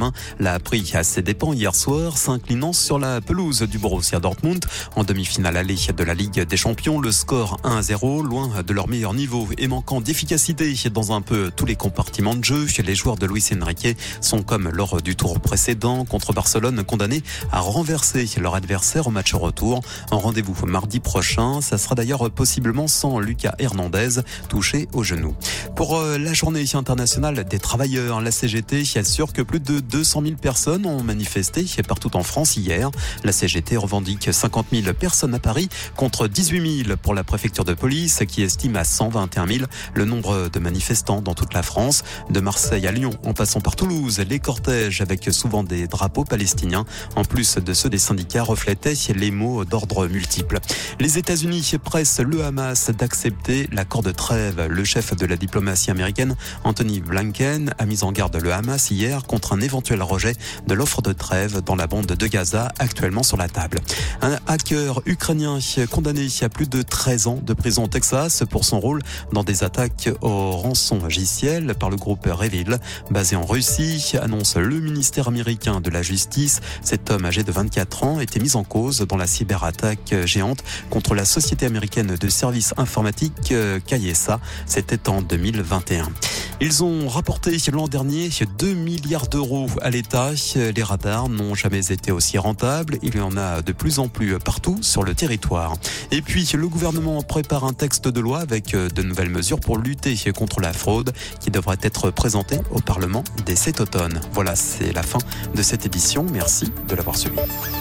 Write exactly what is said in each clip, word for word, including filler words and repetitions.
Saint-Germain l'a appris à ses dépens hier soir, s'inclinant sur la pelouse du Borussia Dortmund en demi-finale aller de la Ligue des Champions. Le score un à zéro, loin de leur meilleur niveau et manquant d'efficacité dans un peu tous les compartiments de jeu. Les joueurs de Luis Enrique sont comme lors du tour précédent contre Barcelone, condamnés à renverser leur adversaire au match retour. Un rendez-vous mardi prochain. Ça sera d'ailleurs possiblement sans Lucas Hernandez, touché au genou. Pour la journée internationale des travailleurs, la C G T assure que plus de deux cent mille personnes ont manifesté partout en France hier. La C G T revendique cinquante mille personnes à Paris contre dix-huit mille pour la préfecture de police qui estime à cent vingt et un mille le nombre de manifestants dans toute la France. De Marseille à Lyon, en passant par Toulouse, les cortèges avec souvent des drapeaux palestiniens, en plus de ceux des syndicats, reflétaient les mots d'ordre multiples. Les États-Unis pressent le Hamas d'accepter l'accord de trêve. Le chef de la diplomatie américaine, Anthony Blinken, a mis en garde le Hamas hier contre un éventuel rejet de l'offre de trêve dans la bande de Gaza, actuellement sur la table. Un hacker ukrainien condamné à plus de treize ans de prison au Texas pour son rôle dans des attaques au rançon logiciel par le groupe Revil, basé en Russie, annonce le ministère américain de la Justice. Cet homme âgé de vingt-quatre ans était mis en cause dans la cyberattaque géante contre la société américaine de services informatiques Kayesa. C'était en deux mille vingt et un. Ils ont rapporté l'an dernier deux milliards d'euros à l'État. Les radars n'ont jamais été aussi rentables. Il y en a de plus en plus partout sur le territoire. Et puis, le gouvernement prépare un texte de loi avec de nouvelles mesures pour lutter contre la fraude qui devrait être présenté au Parlement dès cet automne. Voilà, c'est la fin de cette édition. Merci de l'avoir suivi.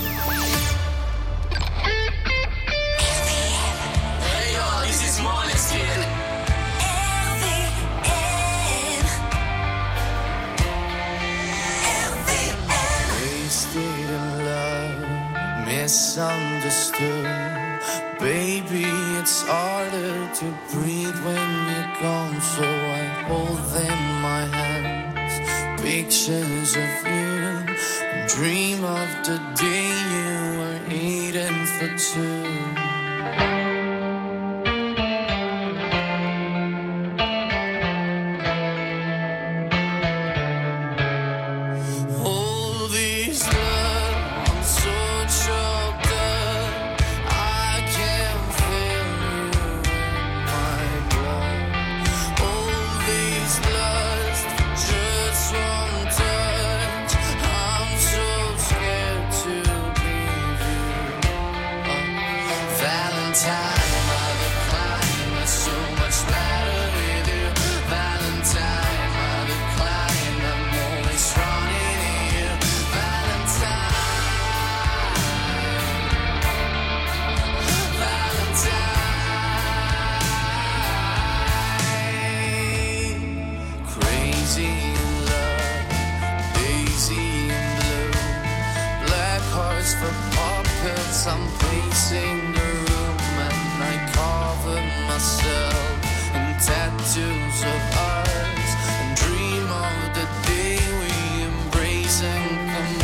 Misunderstood, baby, it's harder to breathe when you're gone. So I hold in my hands pictures of you, and dream of the day you were eating for two. I'm pacing the room and I cover myself in tattoos of ours and dream of the day we embrace and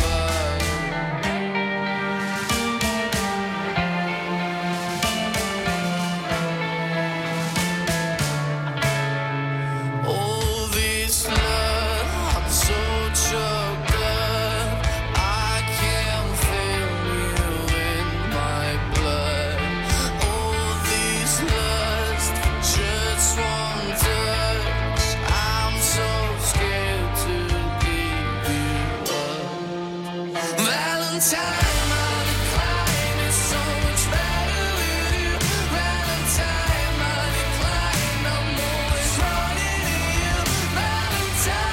combine. All this love, I'm so choked up, I can't feel you in my blood. All this lust for just one touch, I'm so scared to give you up. Valentine, my decline is so much better with you. Valentine, my decline, I'm always running to you. Valentine,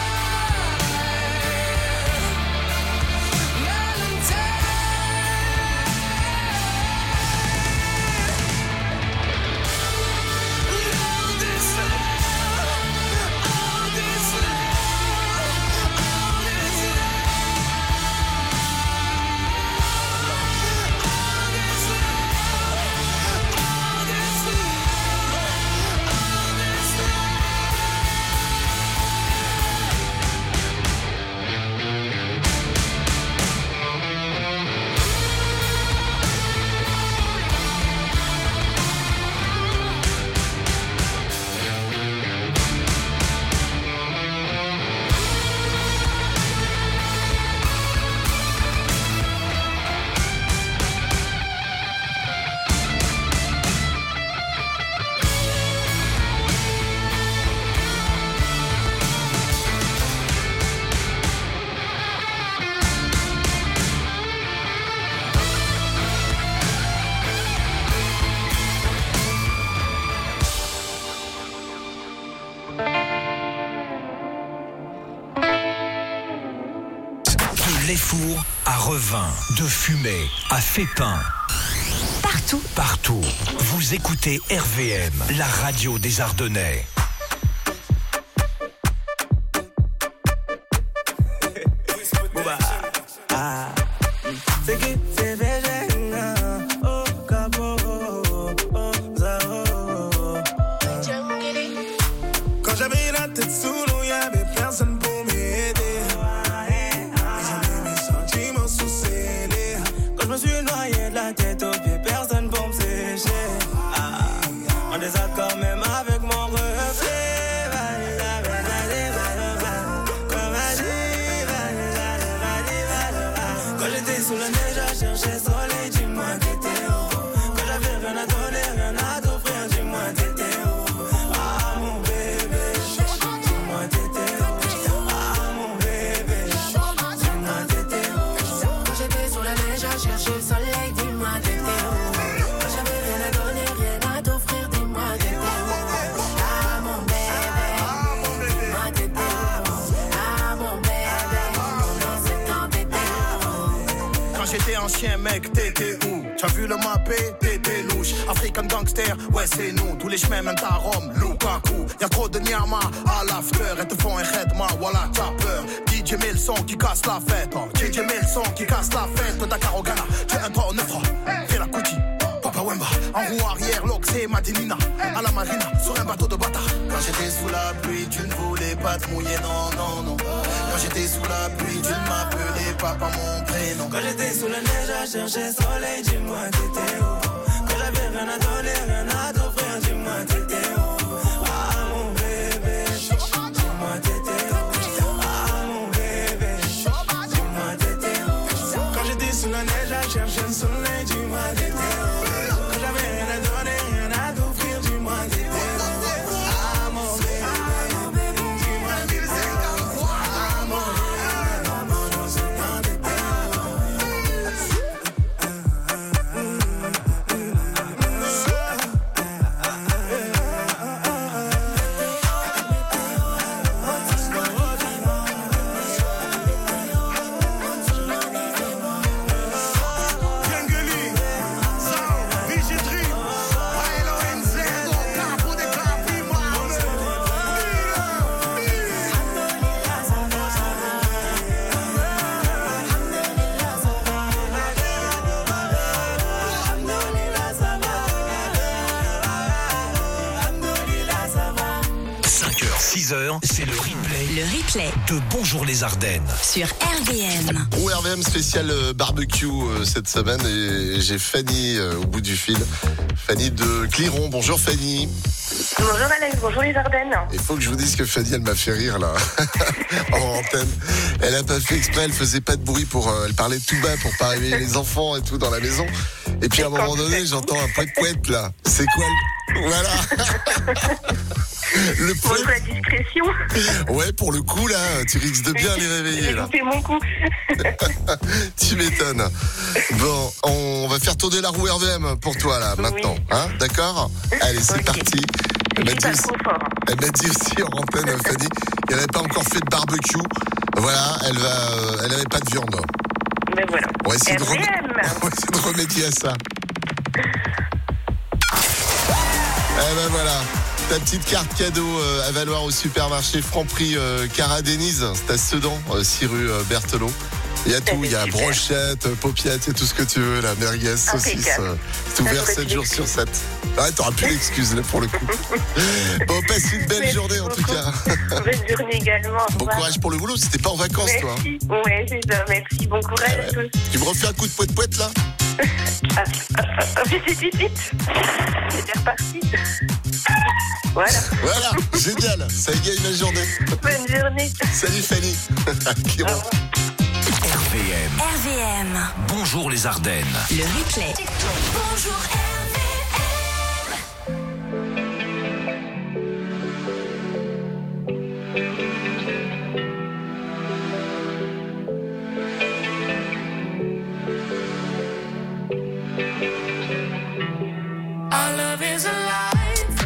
Valentine. All this love, all this love, all this love. Pléfour à Revin, de Fumay à Fépin. Partout. Partout. Vous écoutez R V M, la radio des Ardennais. Quand j'avais la tête sous l'eau, y'avait personne pour m'aider. Ils ont mis mes sentiments sous scellés. Quand je me suis noyé de la tête aux pieds, personne pour me sécher. Ah, en désaccord même avec mon reflet. Quand j'étais sous la neige à chercher soleil, dis-moi t'étais où. Quand j'avais rien à donner, rien à t'offrir, dis-moi t'étais où. Ah mon bébé, dis-moi t'étais où. Ah mon bébé, dis-moi t'étais où. Quand j'étais sur la neige à chercher le soleil, dis-moi t'étais où. Quand j'avais rien à donner, rien à t'offrir, dis-moi t'étais où. Ah mon bébé, dis-moi t'étais où. Ah mon bébé, dans ce temps t'étais où. Quand j'étais un chien mec, t'étais où? T'as vu le mappé, t'étais louche. African gangster, ouais c'est nous. Tous les chemins mènent à Rome, Lukaku. Y'a trop de nyama à l'after. Elles te font un khedma, voilà t'as peur. D J met le son qui casse la fête. Oh. D J met le son qui casse la fête. Dakar au Ghana, tu es un trois neuf trois. Fais la Kuti, Papa Wemba. En roue arrière, l'Oxé, Madinina. À la marina, sur un bateau de bâtard. Quand j'étais sous la pluie, tu ne voulais pas te mouiller, non, non, non. Quand j'étais sous la pluie, tu ne m'appelais pas par mon prénom. Quand j'étais sous la neige à chercher soleil, dis-moi t'étais où. Quand j'avais rien à donner, rien à t'offrir, dis-moi t'étais où. Ah mon bébé, dis-moi t'étais où. Ah mon bébé, dis-moi t'étais où. Quand j'étais sous la neige à chercher le soleil, dis-moi t'étais où. Quand j'avais rien à donner, rien à t'offrir, dis-moi t'étais où. Ah mon bébé, dis-moi t'étais où. Ah mon bébé, dans ce temps t'étais où. cinq heures, six heures, c'est le replay. Le replay De Bonjour les Ardennes. sur R V M. Au R V M spécial euh, barbecue euh, cette semaine et j'ai Fanny euh, au bout du fil. Fanny de Cliron. Bonjour Fanny. Bonjour Alex, bonjour les Ardennes. Il faut que je vous dise que Fanny, elle m'a fait rire là, en antenne. Elle a pas fait exprès, elle faisait pas de bruit pour, euh, elle parlait tout bas pour pas réveiller les enfants et tout dans la maison. Et puis à un moment donné, j'entends un poète poète là. C'est quoi le... Voilà. Le Pour poète. la discrétion. Ouais, pour le coup là, tu risques de bien les réveiller J'ai là. loupé mon coup. Tu m'étonnes. Bon, on va faire tourner la roue R V M pour toi là, maintenant. Oui. Hein, d'accord ? Allez, c'est Ok. parti. Elle m'a C'est dit pas aussi, trop fort. elle m'a dit aussi en antenne, Fanny, qu'elle n'avait pas encore fait de barbecue. Voilà, elle va, euh, elle n'avait pas de viande. Mais voilà. On va essayer, de, R V M. remé- on va essayer de remédier à ça. Eh ben voilà, ta petite carte cadeau euh, à valoir au supermarché Franprix euh, Cara Denise. C'est à Sedan, euh, six rue euh, Berthelot. Il y a tout, il y a super. brochette, euh, paupiette, il y a tout ce que tu veux, la merguez, saucisse. Impeccable. euh, c'est ouvert Ça, sept j'aurais jours pu sur sept. Ouais, t'auras plus d'excuses là pour le coup. Bon, passe une belle Merci journée en tout beaucoup. cas. Bonne journée également. Au Bon revoir. courage pour le boulot, c'était pas en vacances toi. hein. Merci. Ouais, c'est ça. Merci. Bon courage à tous. Tu me refais un coup de poète poète là? Ah, ah, ah, vite, vite, vite, vite. C'est reparti. Voilà. Voilà, génial, ça égaye ma journée. Bonne journée. Salut Fanny. Cliron. R V M. R V M. Bonjour les Ardennes. Le replay. Bonjour R V M. Our love is alive.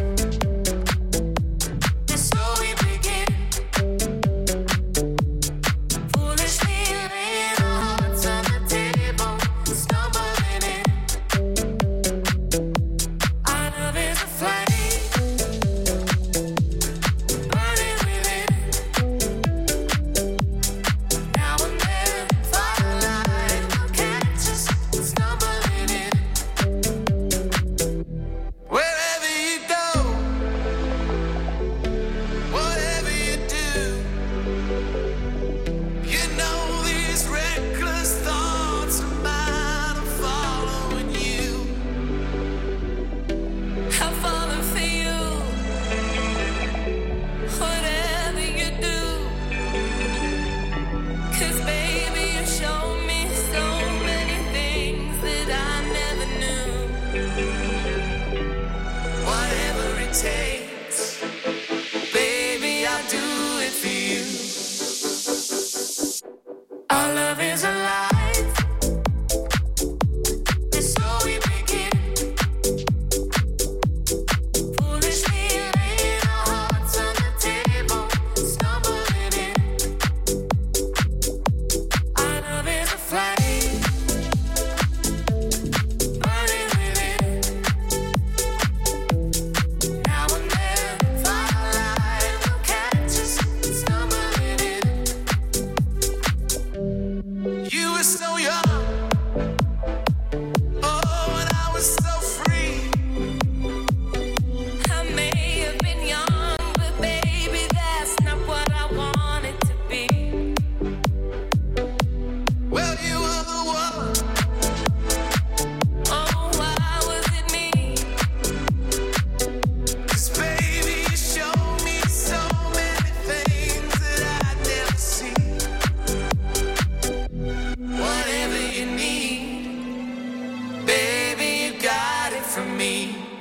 And so we begin. Foolishly laying our Our love is alive. And so we begin. Foolishly laying our hearts on the table, stumbling in. Our love is a flame, burning within. Now and then, firelight will catch us stumbling in. You were so young, oh, and I was so free. I may have been young, but baby, that's not what I wanted to be. Well, you were the one. Oh, why was it me? 'Cause baby, you showed me so many things that I'd never seen. Whatever you need, baby, you got it from me.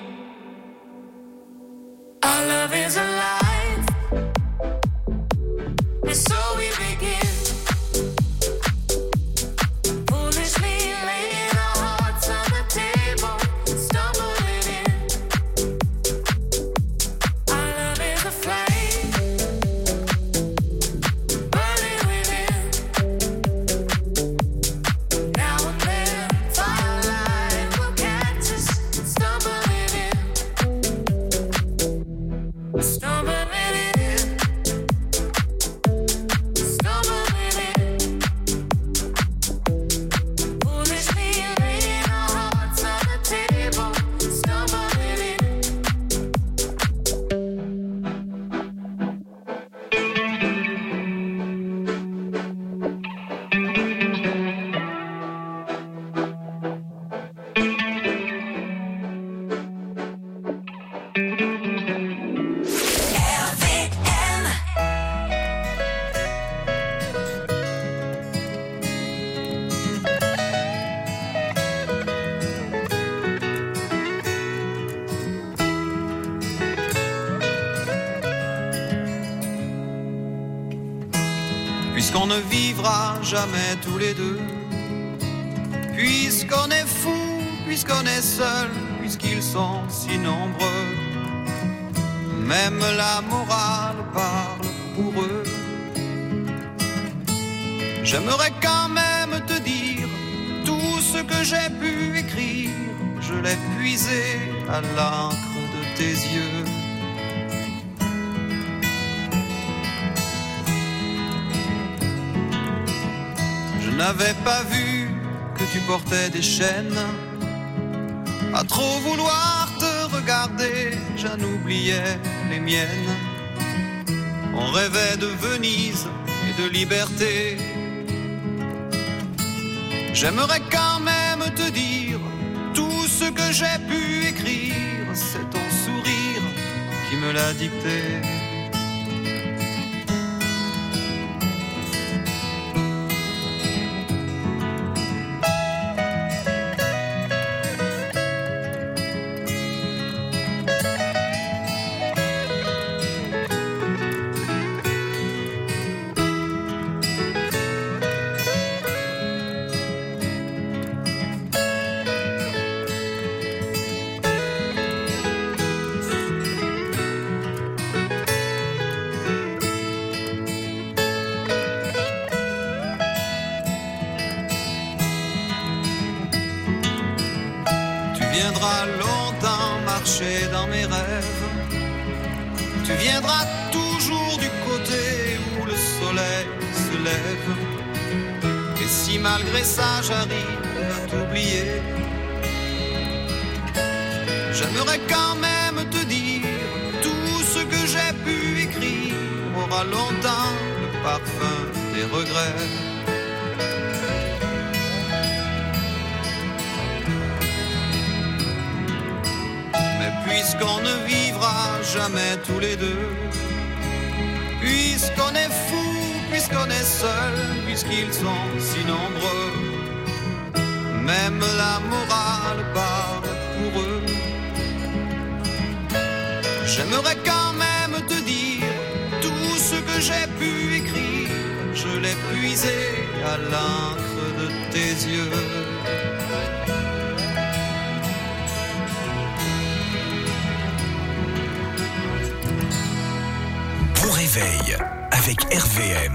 Our love is alive, and so we begin. Foolishly laying our hearts on the table, stumbling in. Our love is a flame, burning within. Now and then, firelight will catch us stumbling in. Stumbling in. Stumbling in. Foolishly laying our hearts on the table, stumbling in. Puisqu'on ne vivra jamais tous les deux, puisqu'on est fou, puisqu'on est seul, puisqu'ils sont si nombreux, même la morale parle pour eux. J'aimerais quand même te dire tout ce que j'ai pu écrire, je l'ai puisé à l'encre de tes yeux. Je n'avais pas vu que tu portais des chaînes. À trop vouloir te regarder, j'en oubliais les miennes. On rêvait de Venise et de liberté. J'aimerais quand même te dire tout ce que j'ai pu écrire, c'est ton sourire qui me l'a dicté. Longtemps marcher dans mes rêves. Tu viendras toujours du côté où le soleil se lève. Et si malgré ça j'arrive à t'oublier, j'aimerais quand même te dire tout ce que j'ai pu écrire aura longtemps le parfum des regrets. Puisqu'on ne vivra jamais tous les deux, puisqu'on est fou, puisqu'on est seul, puisqu'ils sont si nombreux, même la morale parle pour eux. J'aimerais quand même te dire tout ce que j'ai pu écrire, je l'ai puisé à à l'encre de tes yeux. Bon réveil avec R V M.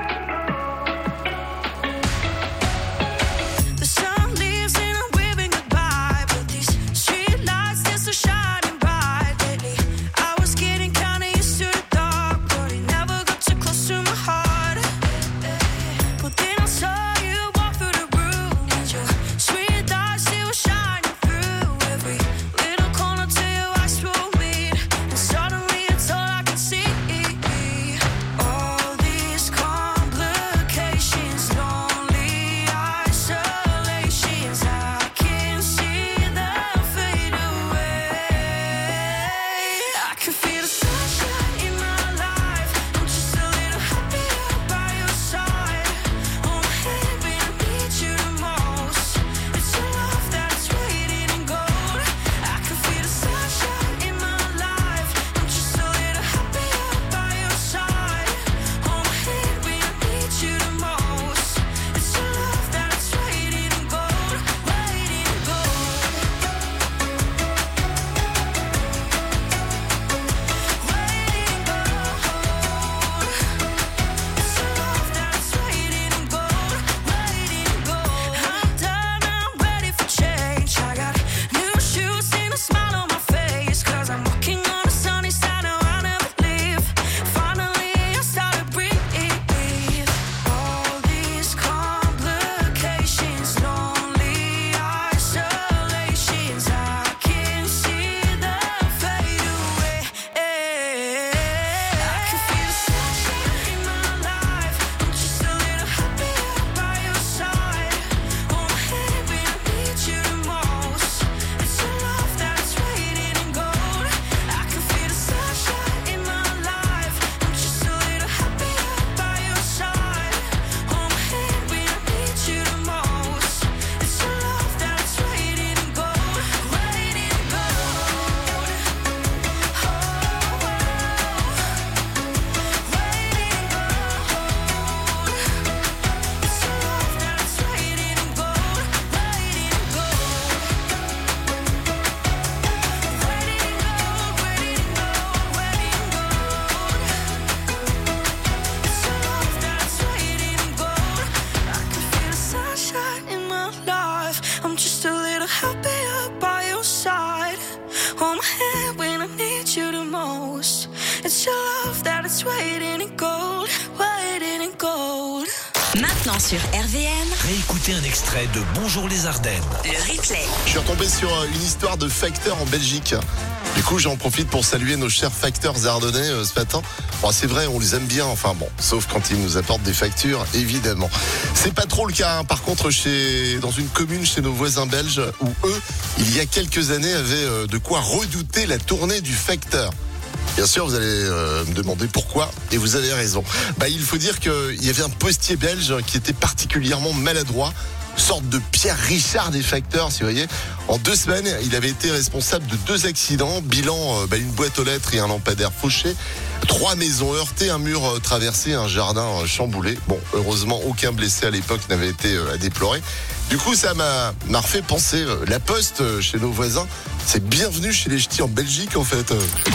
Maintenant sur R V M. Réécoutez un extrait de Bonjour les Ardennes. Le replay. Je suis retombé sur une histoire de facteurs en Belgique. Du coup, j'en profite pour saluer nos chers facteurs ardennais euh, ce matin. Bon, c'est vrai, on les aime bien, enfin bon, sauf quand ils nous apportent des factures, évidemment. C'est pas trop le cas, hein. Par contre, chez, dans une commune chez nos voisins belges, où eux, il y a quelques années, avaient euh, de quoi redouter la tournée du facteur. Bien sûr, vous allez euh, me demander pourquoi, et vous avez raison. Bah, il faut dire qu'il y avait un postier belge qui était particulièrement maladroit, sorte de Pierre Richard des facteurs, si vous voyez. En deux semaines, il avait été responsable de deux accidents, bilan euh, bah, une boîte aux lettres et un lampadaire fauché, trois maisons heurtées, un mur euh, traversé, un jardin euh, chamboulé. Bon, heureusement, aucun blessé à l'époque n'avait été euh, à déplorer. Du coup, ça m'a, m'a refait penser, euh, la poste euh, chez nos voisins, c'est bienvenue chez les ch'tis en Belgique, en fait. R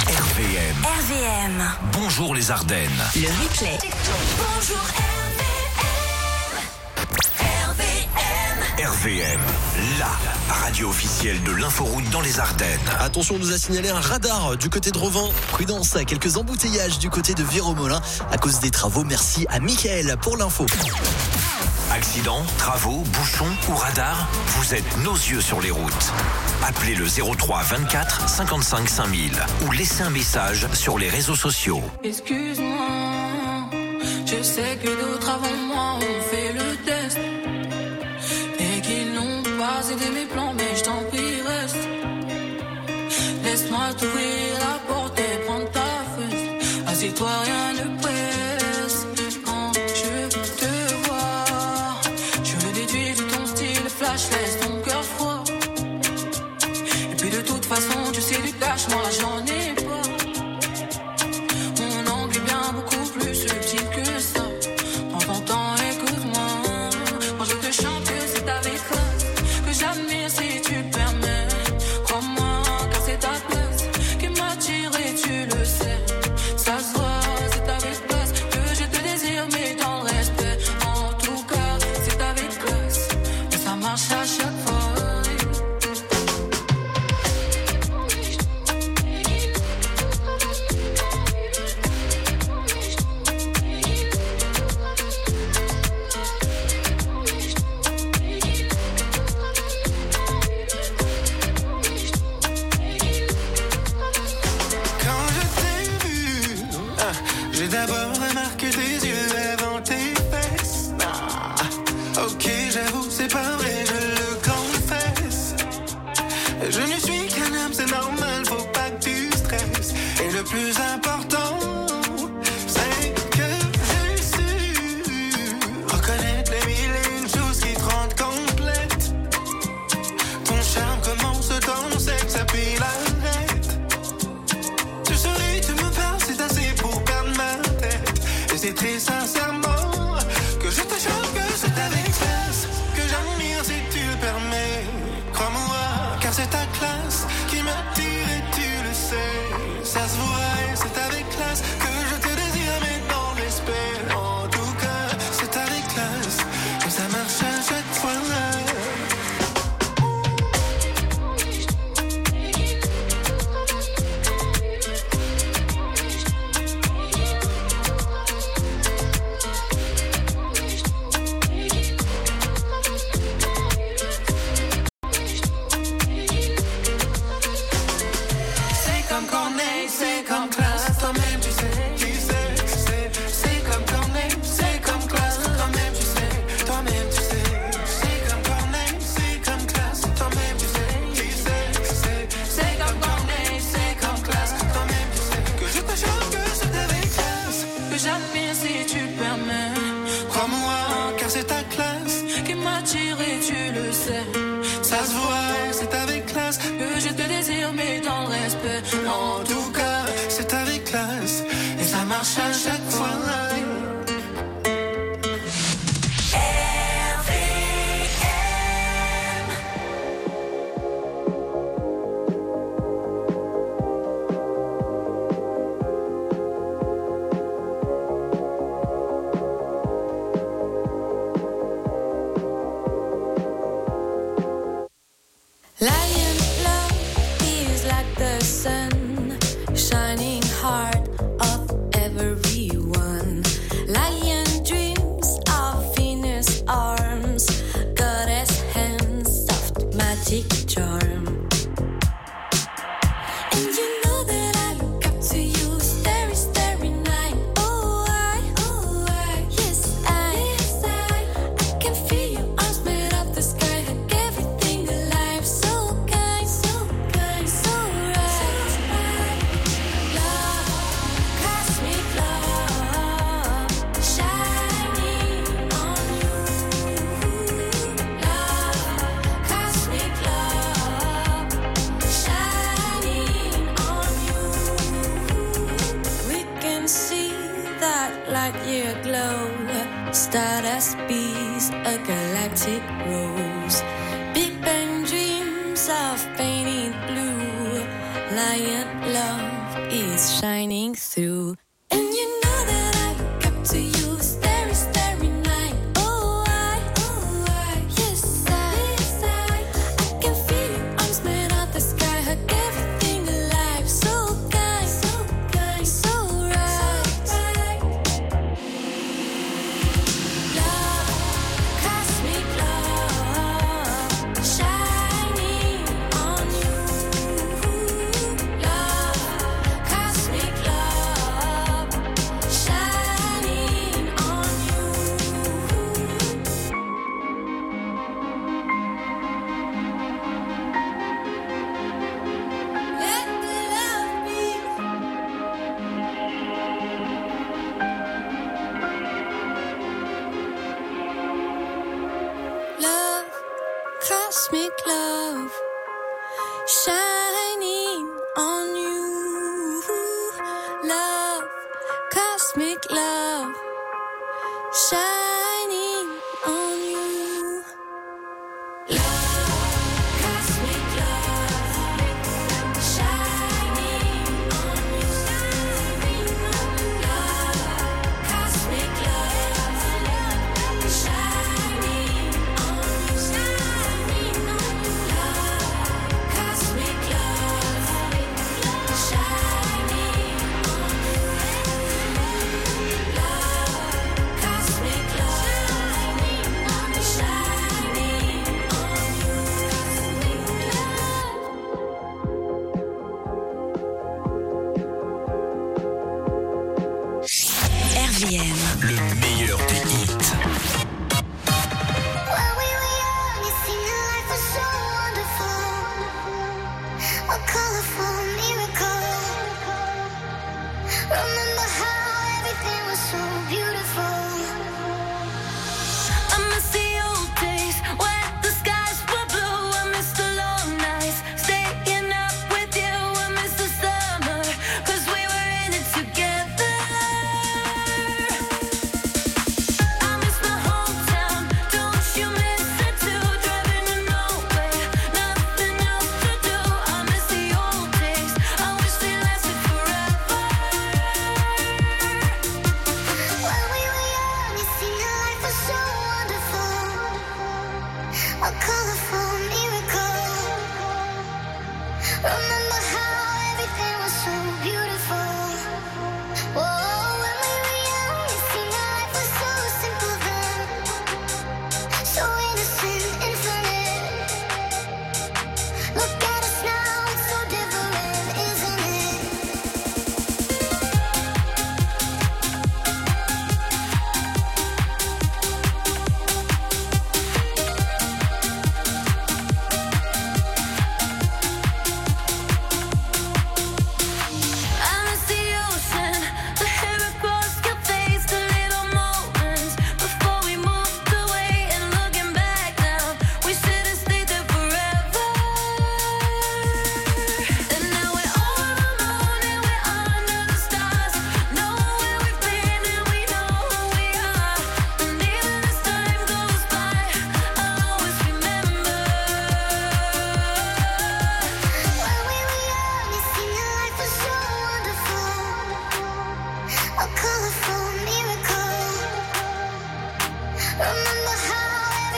V M. R V M. Bonjour les Ardennes. Le replay. Bonjour R V M, la radio officielle de l'inforoute dans les Ardennes. Attention, on nous a signalé un radar du côté de Revin. Prudence, quelques embouteillages du côté de Viromolin à cause des travaux. Merci à Mickaël pour l'info. Accident, travaux, bouchons ou radar, vous êtes nos yeux sur les routes. Appelez le zéro trois vingt-quatre cinquante-cinq cinq mille ou laissez un message sur les réseaux sociaux. Excuse-moi, je sais que d'autres avant moi ont fait le test et qu'ils n'ont pas aidé mes plans, mais je t'en prie reste. Laisse-moi t'ouvrir la porte et prendre ta fesse. Assieds-toi, rien ne presse. Quand je te vois, je le déduis de ton style flash, laisse ton cœur froid. Et puis de toute façon, tu sais du cash, moi j'en ai pas. Mon angle est bien beaucoup plus subtil que ça. Prends ton temps, écoute-moi. marche à chaque fois. J'ai d'abord remarqué tes yeux avant tes fesses. Ah, ok, j'avoue, c'est pas vrai, je le confesse. Je ne suis qu'un homme, c'est normal, faut pas que tu stresses. Et le plus important, c'est que j'ai su reconnaître les mille et une choses qui te rendent complète. Ton charme commence ton sexe, puis l'arrête. Tu souris, tu me parles, c'est assez pour perdre ma tête. Et c'est très sincèrement que je te choque, que c'est avec classe que j'admire si tu le permets. Crois-moi, car c'est ta classe qui m'attire et tu le sais. Ça se voit et c'est avec classe que je te désire, mais dans le respect. En tout cas, c'est avec classe que ça marche à chaque fois. C'est comme classe, toi-même tu sais, tu sais, tu sais. C'est comme Corneille, c'est comme classe, toi-même tu sais, toi-même tu sais. C'est comme Corneille, c'est comme classe, toi-même tu sais, tu sais, tu sais. C'est comme Corneille, c'est comme classe, toi-même tu sais. Que je te choque, que c'est avec classe que j'admire si tu le permets. Crois-moi, car c'est ta classe qui m'attire et tu le sais. Ça se voit, c'est avec classe que je te désire, mais dans le respect. En tout cas, c'est avec classe et ça marche à chaque fois. Lion love is like the sun, shining heart of everyone. Lion dreams of Venus arms, goddess hands, soft magic charm. And you know that I look up to you, starry, starry night. Oh, I, oh, I, yes, I, yes, I, I can feel your arms made of the sky, hug everything alive. So kind, so kind, so right. Love, cosmic love, shining on you. Love, cosmic love, shining on you. We can see that light year glow, stardust bees, a galactic rose. Big Bang dreams of painted blue. Lion love is shining through. And you know that I look up to you, starry, starry night. Oh, I, oh, I, yes, I, yes, I, I can feel your arms made of the sky, hug everything alive. So kind, so kind, so right. Love, cosmic love, shining on you. Love, cosmic love, shining on you. Let the love be. Love, cosmic love, shining on you. Love, cosmic love, shining on you. Love, cosmic love, shining on you. Love, cosmic love, shining on you.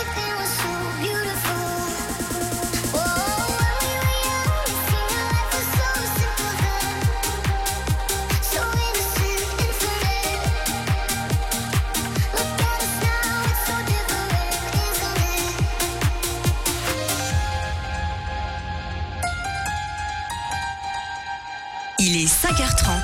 Il est cinq heures trente.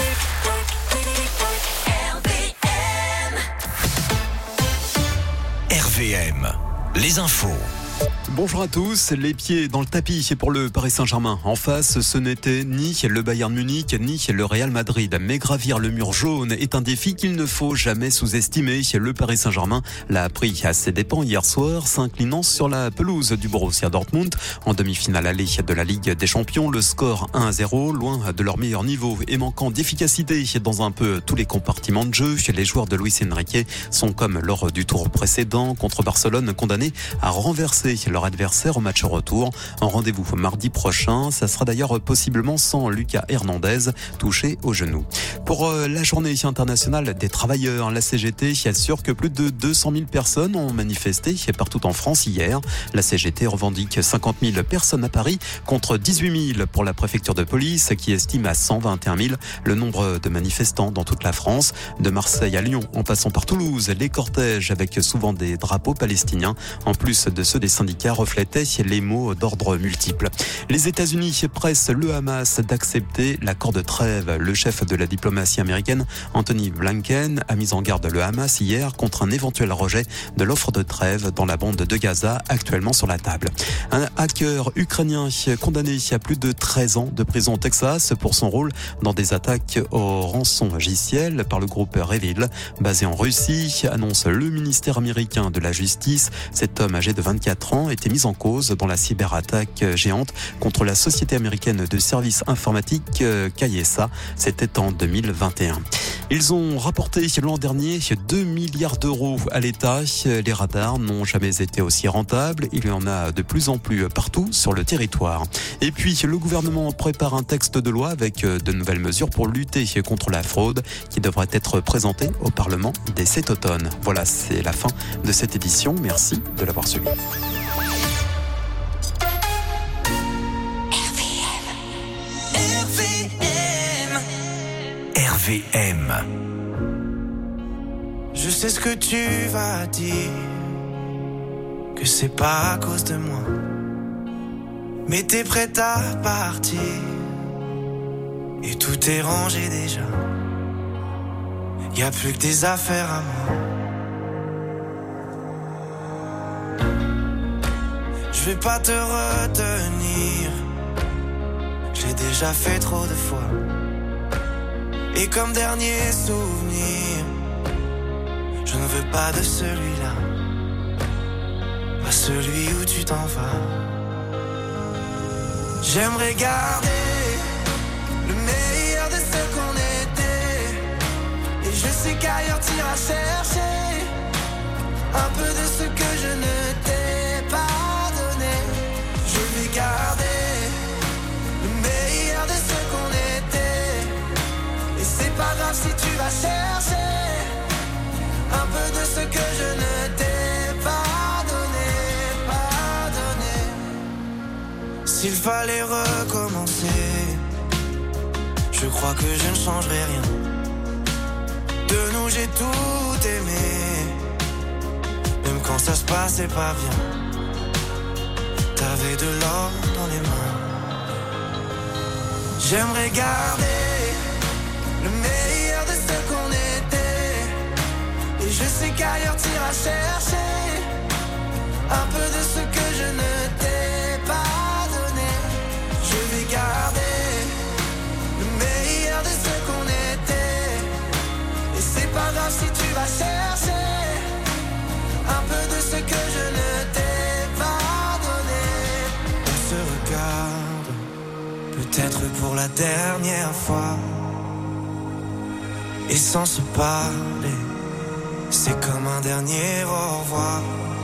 R V M, les infos. Bonjour à tous, les pieds dans le tapis pour le Paris Saint-Germain. En face, ce n'était ni le Bayern Munich, ni le Real Madrid. Mais gravir le mur jaune est un défi qu'il ne faut jamais sous-estimer. Le Paris Saint-Germain l'a appris à ses dépens hier soir, s'inclinant sur la pelouse du Borussia Dortmund. En demi-finale allée de la Ligue des Champions, le score un à zéro, loin de leur meilleur niveau et manquant d'efficacité dans un peu tous les compartiments de jeu. Les joueurs de Luis Enrique sont comme lors du tour précédent contre Barcelone, condamnés à renverser leur adversaire au match retour. En rendez-vous mardi prochain. Ça sera d'ailleurs possiblement sans Lucas Hernandez, touché au genou. Pour la journée internationale des travailleurs, la C G T assure que plus de deux cent mille personnes ont manifesté partout en France hier. La C G T revendique cinquante mille personnes à Paris contre dix-huit mille pour la préfecture de police qui estime à cent vingt et un mille le nombre de manifestants dans toute la France. De Marseille à Lyon, en passant par Toulouse, les cortèges avec souvent des drapeaux palestiniens, en plus de ceux des syndicats, reflétaient les mots d'ordre multiples. Les États-Unis pressent le Hamas d'accepter l'accord de trêve. Le chef de la diplomatie américaine, Anthony Blinken, a mis en garde le Hamas hier contre un éventuel rejet de l'offre de trêve dans la bande de Gaza, actuellement sur la table. Un hacker ukrainien condamné à plus de treize ans de prison au Texas pour son rôle dans des attaques au rançon logiciel par le groupe Revil, basé en Russie, annonce le ministère américain de la Justice. Cet homme âgé de vingt-quatre ans était mis en cause dans la cyberattaque géante contre la société américaine de services informatiques Kayesa. C'était en deux mille vingt et un. Ils ont rapporté l'an dernier deux milliards d'euros à l'État. Les radars n'ont jamais été aussi rentables. Il y en a de plus en plus partout sur le territoire. Et puis, le gouvernement prépare un texte de loi avec de nouvelles mesures pour lutter contre la fraude qui devrait être présenté au Parlement dès cet automne. Voilà, c'est la fin de cette édition. Merci de l'avoir suivi. R V M. Je sais ce que tu vas dire, que c'est pas à cause de moi, mais t'es prête à partir et tout est rangé déjà. Y a plus que des affaires à moi. Je vais pas te retenir, j'ai déjà fait trop de fois. Et comme dernier souvenir, je ne veux pas de celui-là, pas celui où tu t'en vas. J'aimerais garder le meilleur de ce qu'on était, et je sais qu'ailleurs t'iras chercher un peu de ce que je ne t'ai pas donné. Je vais garder le meilleur de ce qu'on était, et c'est pas grave si tu vas chercher un peu de ce que je ne t'ai pas donné, pas donné. S'il fallait recommencer, je crois que je ne changerai rien. De nous j'ai tout aimé, même quand ça se passait pas bien. T'avais de l'or dans les mains. J'aimerais garder le meilleur de ce qu'on était, et je sais qu'ailleurs t'iras chercher un peu de ce que je ne t'ai pas donné. Je vais garder le meilleur de ce qu'on était, et c'est pas grave si tu vas chercher un peu de ce que je ne t'ai pas donné. On se regarde, peut-être pour la dernière fois, et sans se parler, c'est comme un dernier au revoir.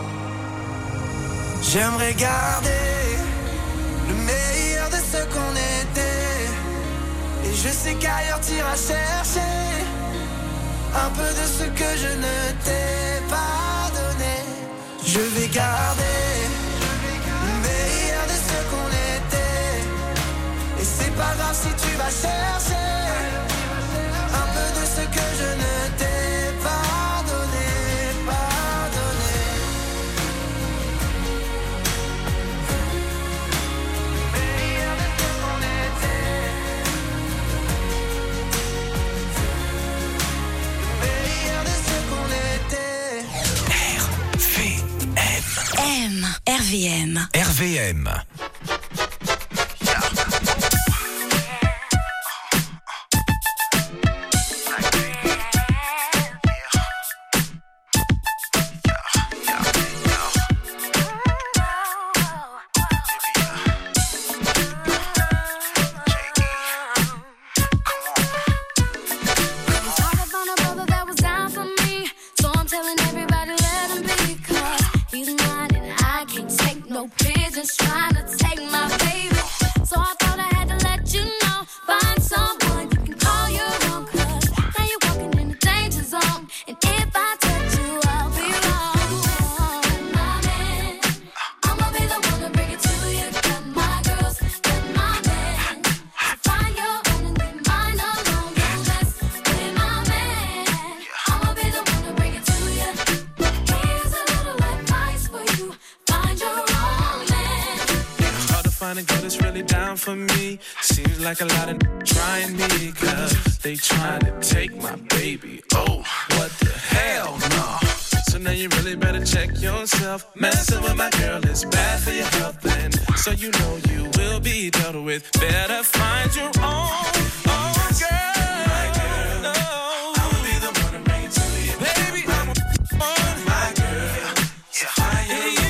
J'aimerais garder le meilleur de ce qu'on était, et je sais qu'ailleurs t'iras chercher un peu de ce que je ne t'ai pas donné. Je vais garder le meilleur de ce qu'on était. Et c'est pas grave si tu vas chercher un peu de ce que je ne t'ai pas donné, pas donné. Le meilleur de ce qu'on était. Le meilleur de ce qu'on était. R V M. M. R V M. R V M. Trying to take my baby, so I thought I had to let you know. Find someone you can call your own, 'cause now you're walking in the danger zone. And if I touch you, I'll be wrong. My man, I'ma be the one to bring it to you. Got my girls, got my man. So find your own and leave mine alone. Don't mess with my man. I'ma be the one to bring it to you. Here's a little advice for you. Find your own. Find a girl that's really down for me. Seems like a lot of trying me, cause they trying to take my baby. Oh, what the hell, no. So now you really better check yourself. Messing with my girl is bad for your health, and so you know you will be dealt with. Better find your own, own girl. My girl, no. I'ma be the one to bring it to you. Baby, I'm on my girl. So find your own.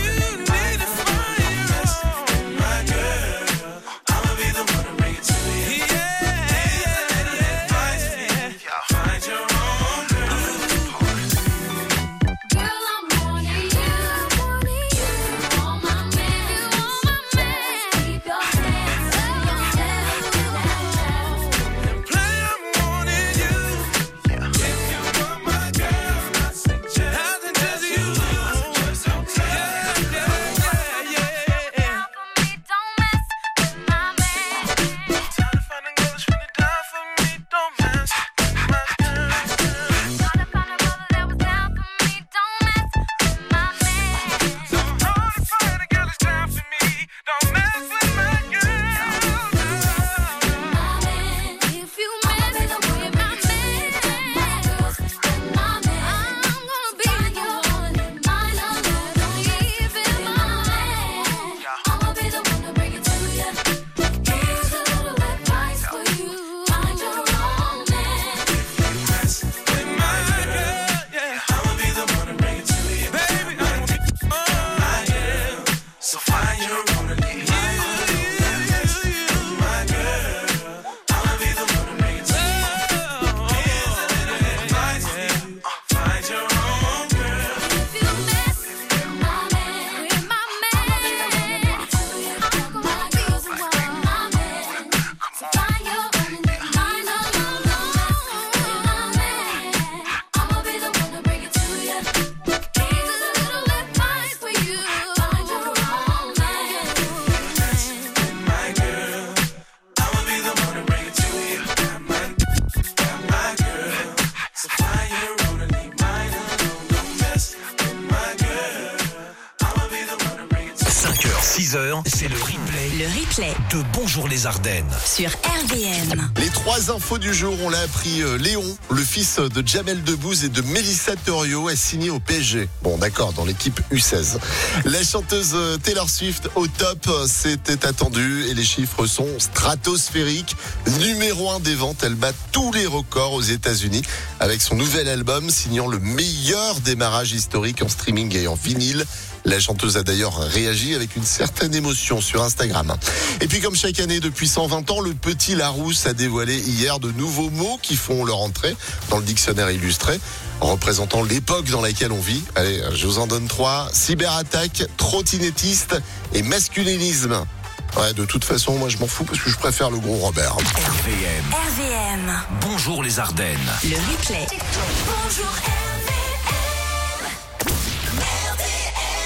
six heures, c'est le replay. Le replay de Bonjour les Ardennes. Sur R V M. Les trois infos du jour, on l'a appris. euh, Léon, le fils de Jamel Debbouze et de Mélissa Thoriot, est signé au P S G. Bon, d'accord, dans l'équipe U seize. La chanteuse euh, Taylor Swift au top, euh, c'était attendu et les chiffres sont stratosphériques. Numéro un des ventes, elle bat tous les records aux États-Unis avec son nouvel album signant le meilleur démarrage historique en streaming et en vinyle. La chanteuse a d'ailleurs réagi avec une certaine émotion sur Instagram. Et puis comme chaque année depuis cent vingt ans, le petit Larousse a dévoilé hier de nouveaux mots qui font leur entrée dans le dictionnaire illustré, représentant l'époque dans laquelle on vit. Allez, je vous en donne trois. Cyberattaque, trottinettiste et masculinisme. Ouais, de toute façon, moi je m'en fous parce que je préfère le gros Robert. R V M. R V M. Bonjour les Ardennes. Le replay. Bonjour R V M.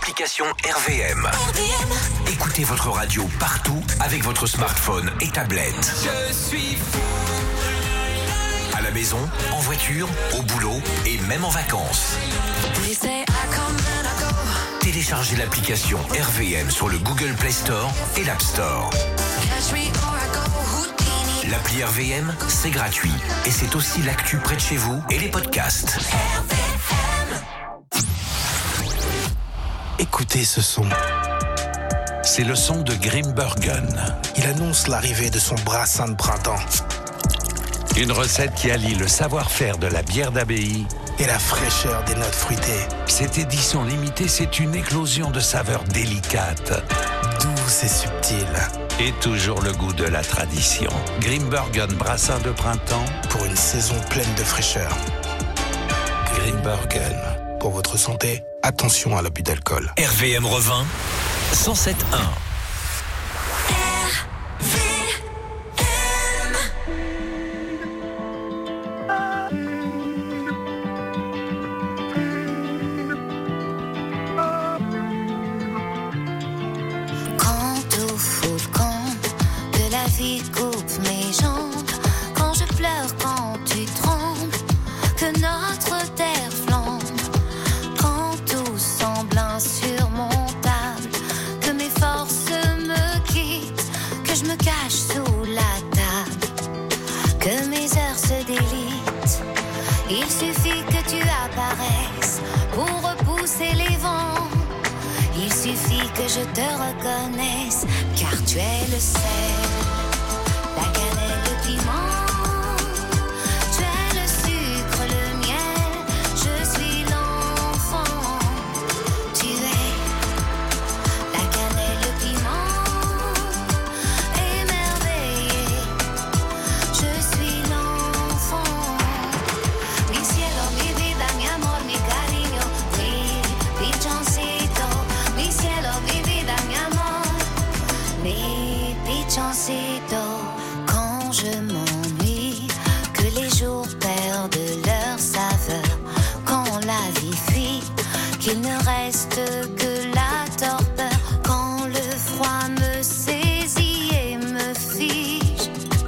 l'application R V M. R V M. Écoutez votre radio partout avec votre smartphone et tablette. Je suis fou. À la maison, en voiture, au boulot et même en vacances. They say I come and I go. Téléchargez l'application R V M sur le Google Play Store et l'App Store. Catch me or I go Houdini. L'appli R V M, c'est gratuit. Et c'est aussi l'actu près de chez vous et les podcasts. R V M. Écoutez ce son. C'est le son de Grimbergen. Il annonce l'arrivée de son brassin de printemps. Une recette qui allie le savoir-faire de la bière d'abbaye et la fraîcheur des notes fruitées. Cette édition limitée, c'est une éclosion de saveurs délicates, douces et subtiles. Et toujours le goût de la tradition. Grimbergen brassin de printemps pour une saison pleine de fraîcheur. Grimbergen. Pour votre santé, attention à l'abus d'alcool. R V M revint cent sept un. Coupe mes jambes quand je pleure, quand tu trembles, que notre terre flambe, quand tout semble insurmontable, que mes forces me quittent, que je me cache sous la table, que mes heures se délitent. Il suffit que tu apparaisses pour repousser les vents. Il suffit que je te reconnaisse, car tu es le sel. La cannelle, le piment, tu es le sucre, le miel, je suis l'enfant. Tu es la cannelle, le piment, émerveillé, je suis l'enfant. Mi cielo, mi vida, mi amor, mi cariño, mi pichoncito. Mi cielo, mi vida, mi amor, mi pichoncito. Je m'ennuie, que les jours perdent leur saveur, quand la vie fuit, qu'il ne reste que la torpeur, quand le froid me saisit et me fige,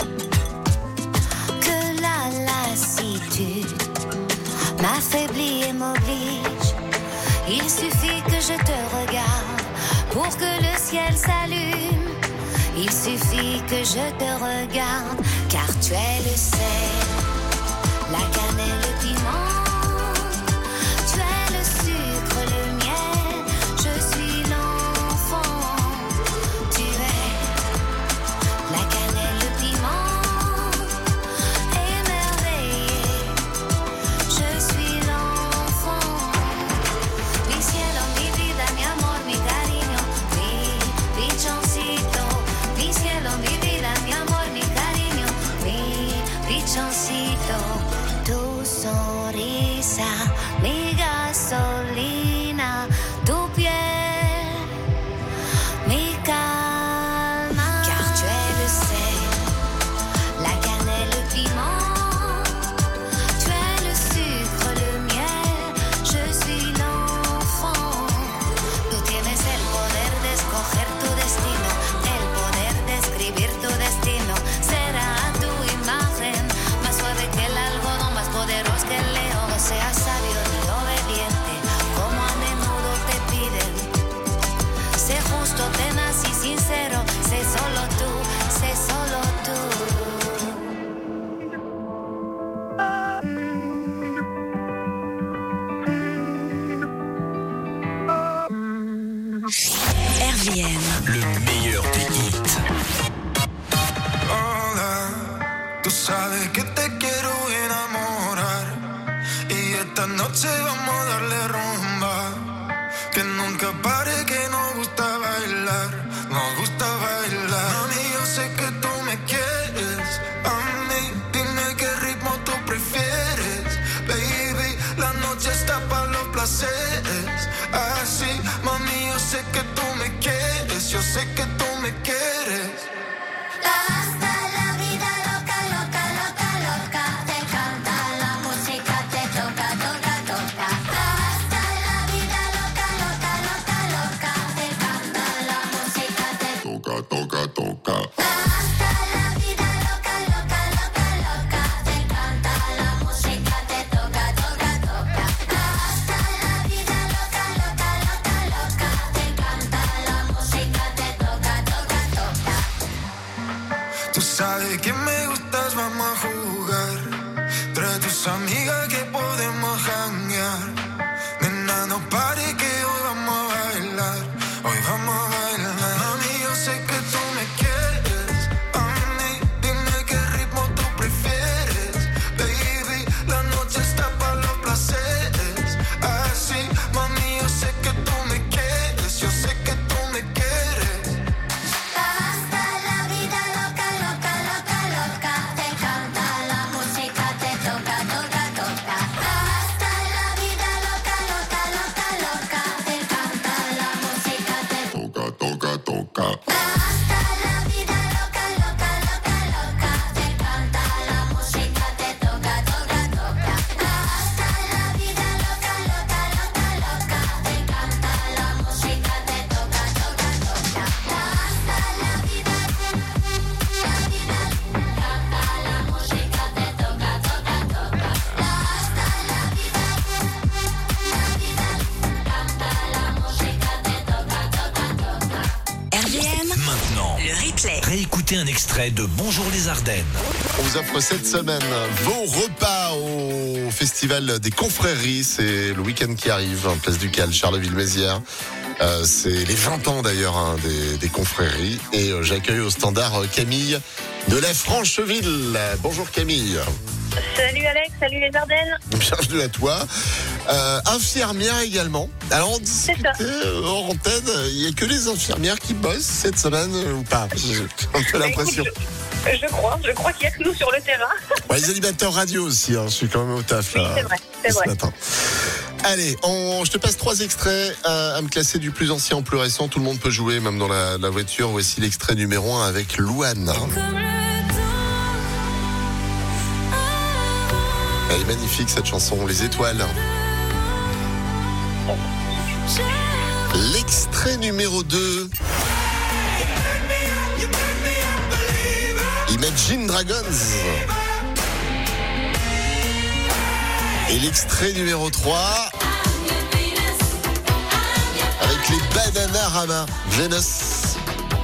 que la lassitude m'affaiblit et m'oblige. Il suffit que je te regarde pour que le ciel s'allume. Il suffit que je te regarde, car tu es le sel, la cannelle, le piment, tu es le sucre, le miel, je suis l'enfant. Tu es la cannelle, le piment, émerveillé, je suis l'enfant. Mi cielo, mi vida, mi amor, mi cariño, mi pichoncito. Mi cielo, mi vida, mi amor, mi cariño, mi pichoncito. Tu sonrisa, mi gasolina, tu piel, mi calma. Car tu es le sel, la cannelle, le piment, tu es le sucre, le miel, je suis l'enfant. Tú tienes el poder de escoger tu destino, el poder de escribir tu destino. Será tu imagen, más suave que el algodón, más poderoso que el león. No seas sabio ni obediente, como a menudo te piden. Sé justo, tenaz y sincero, sé solo tú, sé solo tú. R V M. Le meilleur des hits. Hola, tú sabes que te quiero enamorar y esta noche vamos a darle rumba, que nunca pare, que nos gusta bailar, nos gusta bailar. Mami, yo sé que tú me quieres, a mí dime qué ritmo tú prefieres, baby, la noche está para los placeres, así, mami, yo sé que tú me quieres, yo sé que tú me quieres. Hasta la vida loca, loca, loca, loca. Te canta la música, te toca, toca, toca. Hasta la vida loca, loca, loca, Sabe que me gustas, vamos a jugar. Trae tus amigas que podemos janguear. Nena, no pare que hoy vamos a bailar. Hoy vamos a bailar. Mami, yo sé que tú me quieres. Mami, dime qué ritmo tú prefieres. Baby, la noche está para los placeres. Así, mami, yo sé que tú me quieres. Yo sé que tú me quieres. Hasta la vida loca, loca, loca, loca. Te encanta la música, te toca, toca, toca. Hasta la vida loca, loca, loca, loca. Te encanta la música, te toca, toca, toca. Hasta la vida loca, loca, loca, loca. Te encanta la música, te toca, toca, toca. Hasta la vida loca, loca, loca, loca. Te encanta la música, te toca, toca, toca. Hasta la vida, la vida, canta la música, te toca, toca, toca. Hasta la vida, la vida, canta la música, te toca, toca, toca. R V M, Maintenant, le replay. réécoutez un extrait de Bonjour les Ardennes. On vous offre cette semaine vos repas au Festival des Confréries. C'est le week-end qui arrive, en place du Cal, Charleville-Mézières. Euh, c'est les vingt ans d'ailleurs hein, des, des confréries. Et euh, j'accueille au standard euh, Camille de la Francheville. Bonjour Camille. Salut Alex, salut les Ardennes. Bienvenue à toi. Euh, infirmière également. Alors on discutait euh, hors antenne, il n'y a que les infirmières qui bossent cette semaine euh, ou pas? J'ai un peu l'impression. Écoute, je, je crois, je crois qu'il y a que nous sur le terrain. Ouais, les animateurs radio aussi, hein, je suis quand même au taf là. Oui, c'est vrai, c'est ce vrai. matin. Allez, on, je te passe trois extraits à, à me classer du plus ancien au plus récent. Tout le monde peut jouer, même dans la, la voiture. Voici l'extrait numéro un avec Louane. Elle est magnifique cette chanson, Les Étoiles. L'extrait numéro deux. Imagine Dragons. Et l'extrait numéro trois. Avec les Bananarama. Venus.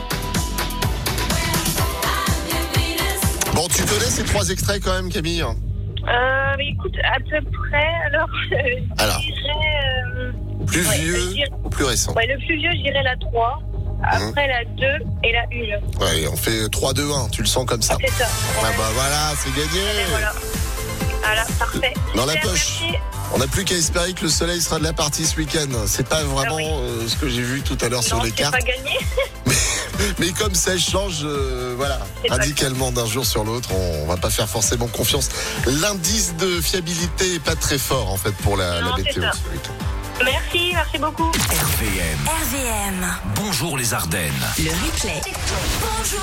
Bon, tu connais ces trois extraits quand même, Camille? Euh, mais écoute, à peu près, alors, euh, Alors. je dirais... Euh, Plus ouais, vieux je dirais- ou plus récent? Ouais, le plus vieux, je dirais la trois, après la deux et la une. Ouais, on fait trois, deux, un, tu le sens comme ça. C'est ça. Ah bah voilà, c'est gagné. Et voilà. Voilà, parfait. Dans la Super, poche. merci. On n'a plus qu'à espérer que le soleil sera de la partie ce week-end. C'est pas vraiment euh, ce que j'ai vu tout à l'heure sur Non, les c'est cartes. pas gagné. Mais comme ça change, euh, voilà, C'est pas radicalement d'un jour sur l'autre, on va pas faire forcément confiance. L'indice de fiabilité est pas très fort en fait pour la, Non, la c'est météo. ça. ce week-end. Merci, merci beaucoup. R V M, R V M, Bonjour les Ardennes. le replay. Bonjour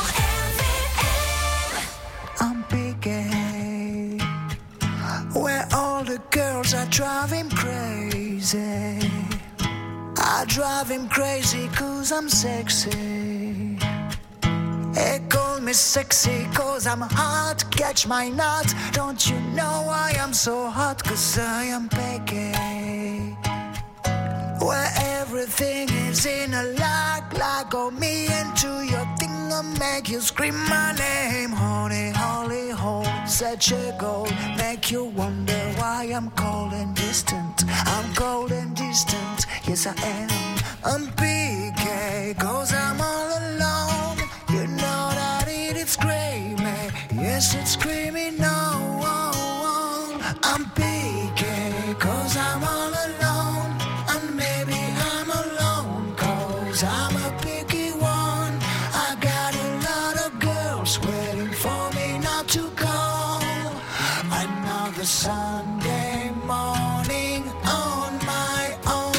I'm picking where all the girls are driving crazy. I drive him crazy cause I'm sexy. They call me sexy cause I'm hot. Catch my nut. Don't you know I am so hot cause I am picky. Where everything is in a lock, lock on me into your thing and make you scream my name. Honey, holy hole, such a goal. Make you wonder why I'm cold and distant. I'm cold and distant, yes I am. I'm P K, cause I'm all alone. You know that it is screaming, yes it's screaming no. I'm P K, cause I'm all alone. And maybe I'm alone, cause I'm a picky one. I got a lot of girls waiting for me not to go. Another Sunday morning on my own.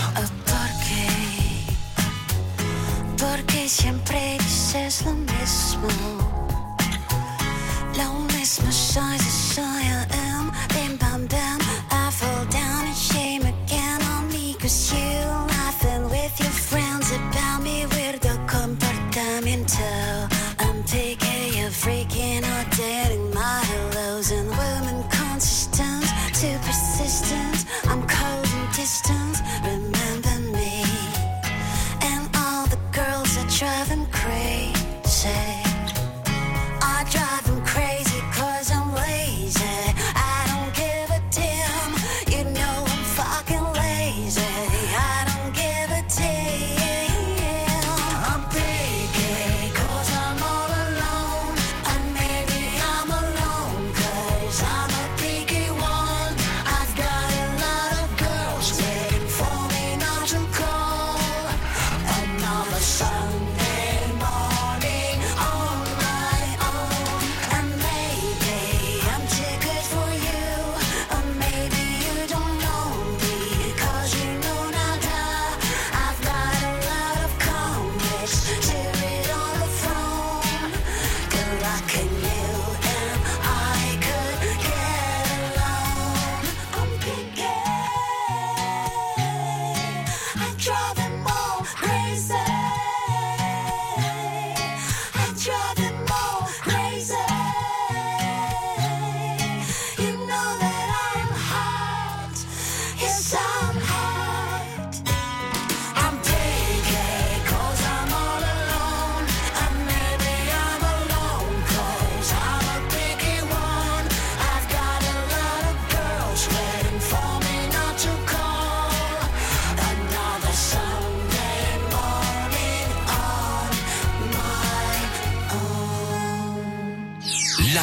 ¿Por qué? Porque siempre dices lo mismo. Lo mismo soy, soy I am. Bim bam bam, I fall down in shame again on me. Cause you laughing with your friends about me. Weirdo comportamiento. I'm picky, you're freaking out, dating my hellos. And women consistent, too persistent. I'm cold and distant, remember me. And all the girls that drive him crazy. I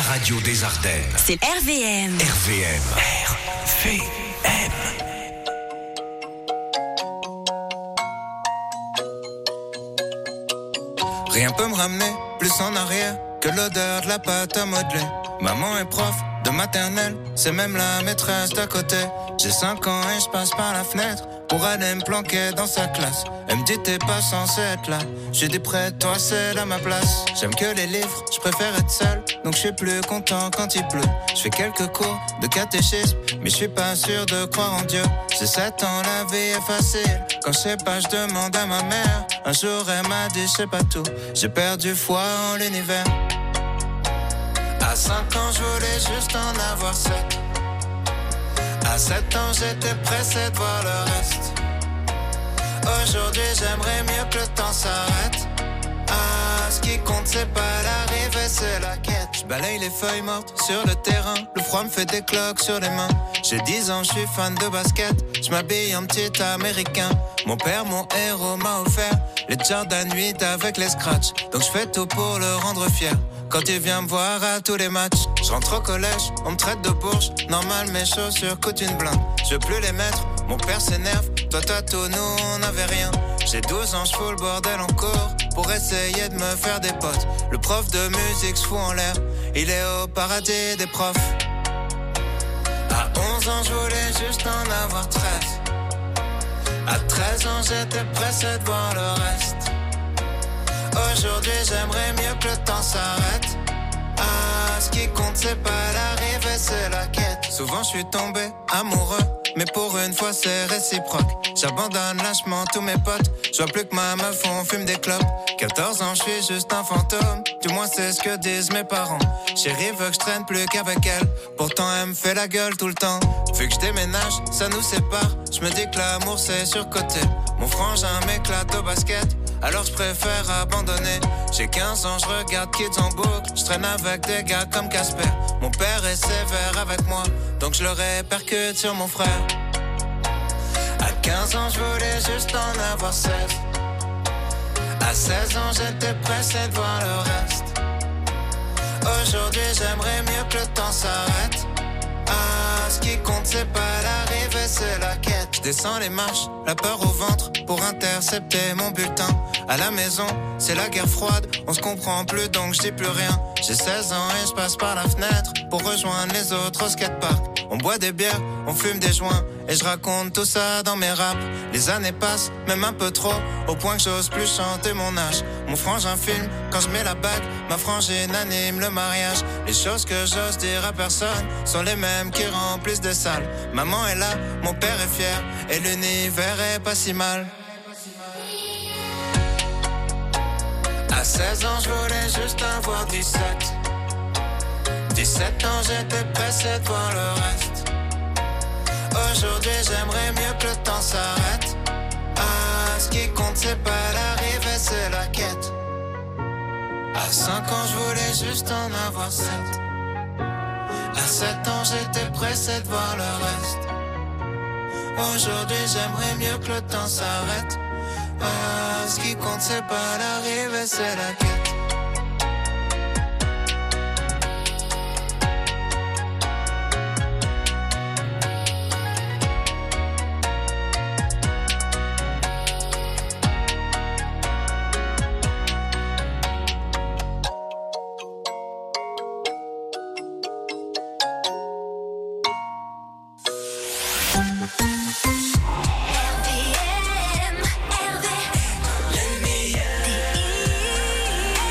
radio des Ardennes. C'est R V M. R V M. R V M. Rien peut me ramener plus en arrière que l'odeur de la pâte à modeler. Maman est prof de maternelle, c'est même la maîtresse d'à côté. J'ai cinq ans et je passe par la fenêtre pour aller me planquer dans sa classe. Elle me dit t'es pas censé être là. J'ai dit près de toi c'est à ma place. J'aime que les livres, je préfère être seul. Donc je suis plus content quand il pleut. Je fais quelques cours de catéchisme, mais je suis pas sûr de croire en Dieu. J'ai sept ans, la vie est facile. Quand je sais pas, je demande à ma mère. Un jour elle m'a dit je sais pas tout. J'ai perdu foi en l'univers. À cinq ans je voulais juste en avoir sept. À sept ans j'étais pressé de voir le reste. Aujourd'hui j'aimerais mieux que le temps s'arrête. Ah, ce qui compte c'est pas l'arrivée, c'est la quête. Je balaye les feuilles mortes sur le terrain. Le froid me fait des cloques sur les mains. J'ai dix ans, je suis fan de basket. Je m'habille en petit américain. Mon père, mon héros, m'a offert les Jordan huit avec les scratchs. Donc je fais tout pour le rendre fier. Quand il vient me voir à tous les matchs, je rentre au collège, on me traite de bourge. Normal, mes chaussures coûtent une blinde. Je veux plus les mettre, mon père s'énerve. Toi, toi, tout, nous, on n'avait rien. J'ai douze ans, je fous le bordel en cours pour essayer de me faire des potes. Le prof de musique se fout en l'air, il est au paradis des profs. À onze ans, je voulais juste en avoir treize. À treize ans, j'étais pressé de voir le reste. Aujourd'hui j'aimerais mieux que le temps s'arrête. Ah, ce qui compte c'est pas l'arrivée, c'est la quête. Souvent je suis tombé amoureux, mais pour une fois c'est réciproque. J'abandonne lâchement tous mes potes. Je vois plus que ma meuf, on fume des clopes. quatorze ans je suis juste un fantôme, du moins c'est ce que disent mes parents. Chérie veut que je traîne plus qu'avec elle, pourtant elle me fait la gueule tout le temps. Vu que je déménage, ça nous sépare. Je me dis que l'amour c'est surcoté. Mon frangin m'éclate au basket, alors je préfère abandonner. J'ai quinze ans, je regarde Kids en boucle. Je traîne avec des gars comme Casper. Mon père est sévère avec moi, donc je le répercute sur mon frère. À quinze ans, je voulais juste en avoir seize. À seize ans, j'étais pressé de voir le reste. Aujourd'hui, j'aimerais mieux que le temps s'arrête. Ah, ce qui compte, c'est pas l'arrivée, c'est la quête. Je descends les marches, la peur au ventre, pour intercepter mon bulletin. À la maison, c'est la guerre froide, on se comprend plus donc je dis plus rien. J'ai seize ans et je passe par la fenêtre pour rejoindre les autres au skatepark. On boit des bières, on fume des joints, et je raconte tout ça dans mes raps. Les années passent, même un peu trop, au point que j'ose plus chanter mon âge. Mon frangin filme, quand je mets la bague, ma frangine anime le mariage. Les choses que j'ose dire à personne sont les mêmes qui remplissent des salles. Maman est là, mon père est fier, et l'univers est pas si mal. À seize ans, je voulais juste avoir dix-sept. dix-sept ans, j'étais pressé de voir le reste. Aujourd'hui, j'aimerais mieux que le temps s'arrête. Ah, ce qui compte, c'est pas l'arrivée, c'est la quête. À cinq ans, je voulais juste en avoir sept. À sept ans, j'étais pressé de voir le reste. Aujourd'hui, j'aimerais mieux que le temps s'arrête. Ah, ce qui compte, c'est pas l'arrivée, c'est la quête. R V M, R V, le meilleur des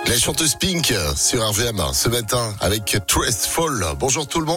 La chanteuse Pink sur R V M ce matin avec Trustful. Bonjour tout le monde.